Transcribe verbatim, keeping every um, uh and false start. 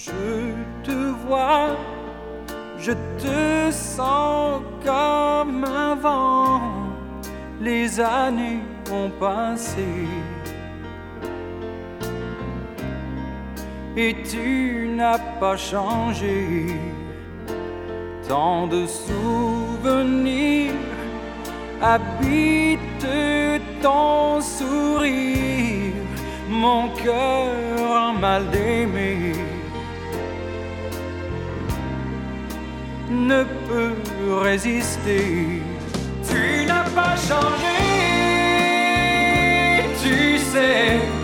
je te vois, je te sens comme un vent. Les années ont passé et tu n'as pas changé. Tant de souvenirs habitent ton sourire. Mon cœur a mal d'aimer ne peut résister. Tu n'as pas changé, tu sais.